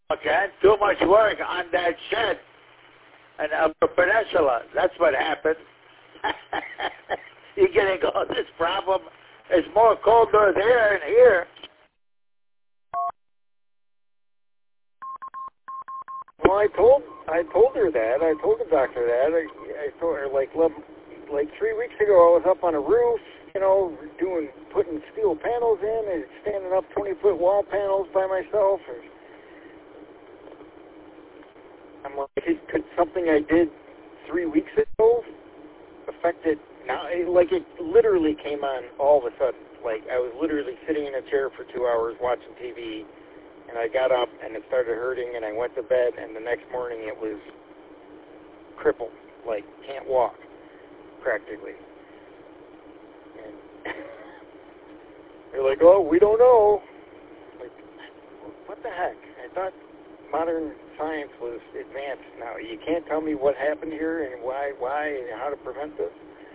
Okay, too much work on that shed and Upper Peninsula. That's what happened. You're getting all this problem. It's more colder there and here. Well, I told her that. I told the doctor that. I told her like 3 weeks ago I was up on a roof, putting steel panels in and standing up 20-foot wall panels by myself. And I'm like, could something I did 3 weeks ago affect it now? It literally came on all of a sudden. Like I was literally sitting in a chair for 2 hours watching TV. And I got up, and it started hurting, and I went to bed, and the next morning it was crippled, like can't walk, practically. And they're like, oh, we don't know. Like, what the heck? I thought modern science was advanced now. You can't tell me what happened here and why and how to prevent this?